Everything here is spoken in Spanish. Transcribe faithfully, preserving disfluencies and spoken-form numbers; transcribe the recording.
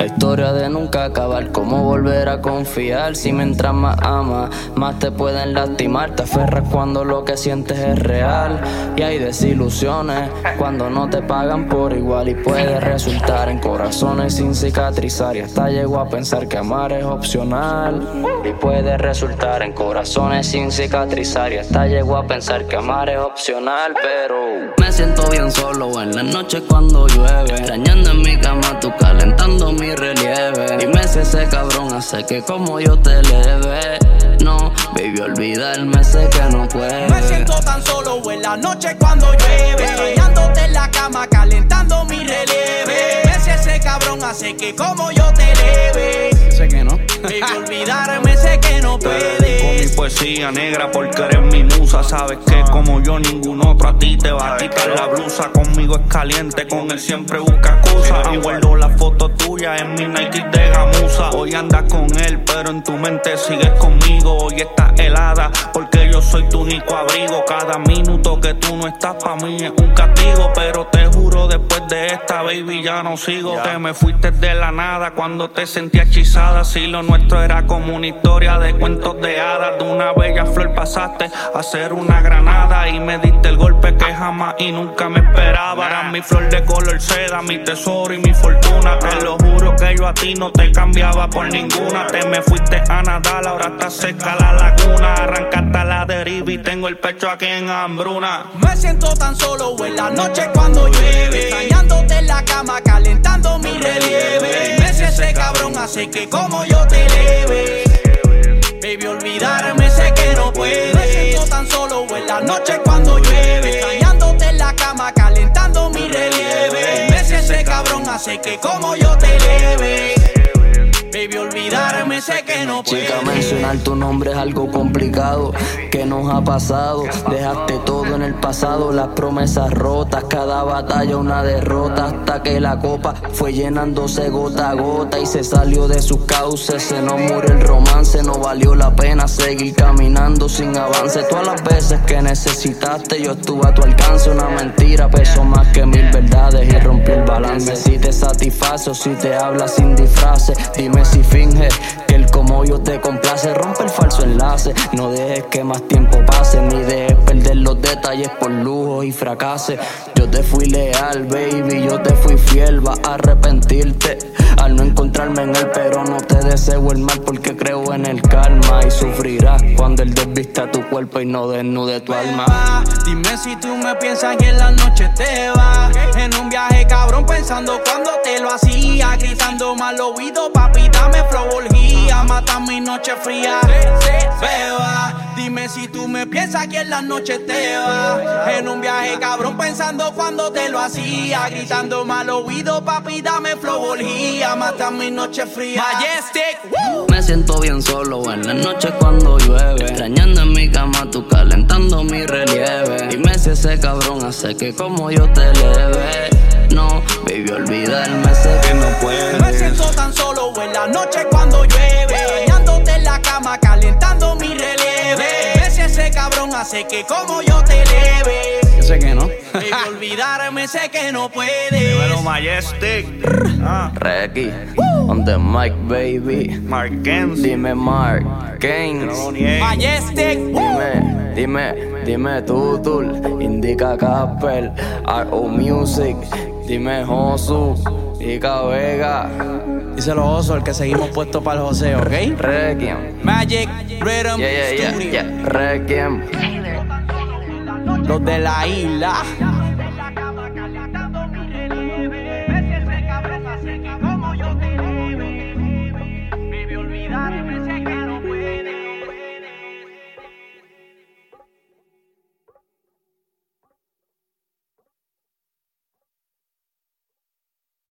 La historia de nunca acabar, cómo volver a confiar. Si mientras más amas, más te pueden lastimar. Te aferras cuando lo que sientes es real. Y hay desilusiones cuando no te pagan por igual. Y puede resultar en corazones sin cicatrizar. Y hasta llego a pensar que amar es opcional. Y puede resultar en corazones sin cicatrizar. Y hasta llego a pensar que amar es opcional. Pero me siento bien solo en las noches cuando llueve, extrañando en mi cama tú calentando mi relieve. Dime si ese cabrón hace que como yo te eleve. No, baby, olvidarme sé que no puede. Me siento tan solo en la noche cuando llueve, extrañándote en la cama calentando mi relieve. Dime si ese cabrón hace que como yo te eleve. Sé que no. Baby, olvidarme sé que no puedes. Con mi poesía negra porque eres mi musa. Sabes que como yo ningún otro a ti te va a quitar la blusa. Conmigo es caliente, con él siempre busca excusa. Han guardado la foto tuya en mi Nike de gamuza. Hoy andas con él pero en tu mente sigues conmigo. Hoy estás helada porque yo soy tu único abrigo. Cada minuto que tú no estás pa' mí es un castigo. Pero te juro después de esta baby ya no sigo. Te me fuiste de la nada cuando te sentí hechizada. Si lo nuestro era como una historia de cuentos de hadas. De una bella flor pasaste a ser una granada. Y me diste el golpe que jamás y nunca me esperaba. Eras mi flor de color seda, mi tesoro y mi fortuna. Te lo juro que yo a ti no te cambiaba por ninguna. Te me fuiste a nadar, ahora está seca la laguna. Arrancaste a la deriva y tengo el pecho aquí en hambruna. Me siento tan solo en la noche cuando llueve, extrañándote en la cama calentando mi relieve. Dime si ese cabrón hace que como yo te eleve. Baby, olvidarme sé que no puedes. Me siento tan solo en la noche cuando llueve, extrañándote en la cama calentando mi relieve. Dime si ese cabrón hace que como yo te eleve. Baby, olvidarme sé que no puedes. Chica, mencionar tu nombre es algo complicado. ¿Qué nos ha pasado? Dejaste todo en el pasado, las promesas rotas, cada batalla una derrota, hasta que la copa fue llenándose gota a gota y se salió de sus cauces. Se nos murió el romance, no valió la pena seguir caminando sin avance. Todas las veces que necesitaste yo estuve a tu alcance. Una mentira pesó más que mil verdades y rompió el balance. Dime si te satisface o si te habla sin disfraces. Dime si finges que el como yo te complace. Rompe el falso enlace, no dejes que más tiempo pase, ni dejes perder los detalles por lujo y fracase. Yo te fui leal, baby, yo te fui fiel. Vas a arrepentirte al no encontrarme en él, pero no te deseo el mal porque creo en el karma. Y sufrirás cuando él desvista tu cuerpo y no desnude tu alma. Dime si tú me piensas que en la noche te vas en un viaje cabrón pensando cuando te lo hacía, gritando mal oído, papi, dame flow, mata mi noche fría. Beba, dime si tú me piensas que en la noche te vas en un viaje cabrón pensando cuando te lo hacía, gritando mal oído, papi, dame flow, mata mi noche fría. Majestic, woo. Me siento bien solo en las noches cuando llueve, extrañando en mi cama tú calentando mi relieve. Dime si ese cabrón hace que como yo te eleve. No, baby, olvidarme sé que no puedes. Me siento tan solo en la noche cuando llueve, extrañándote en la cama calentando mi relieve. Dime si ese cabrón hace que como yo te eleve. Yo sé que no. Baby, olvidarme sé que no puedes. Dímelo, Majestic. Ah. Recky, on the mic, baby. Marquense. Dime Mark Gaines. Majestic, Dime, dime, dime Tutul. Indica Casper, R O Music. Dime Josu, Ica Vega. Díselo, Oso, el que seguimos puesto para el joseo, ¿ok? Requiem. Magic Rhythm Yeah, yeah, yeah, Studio. yeah. Requiem. Los de la isla.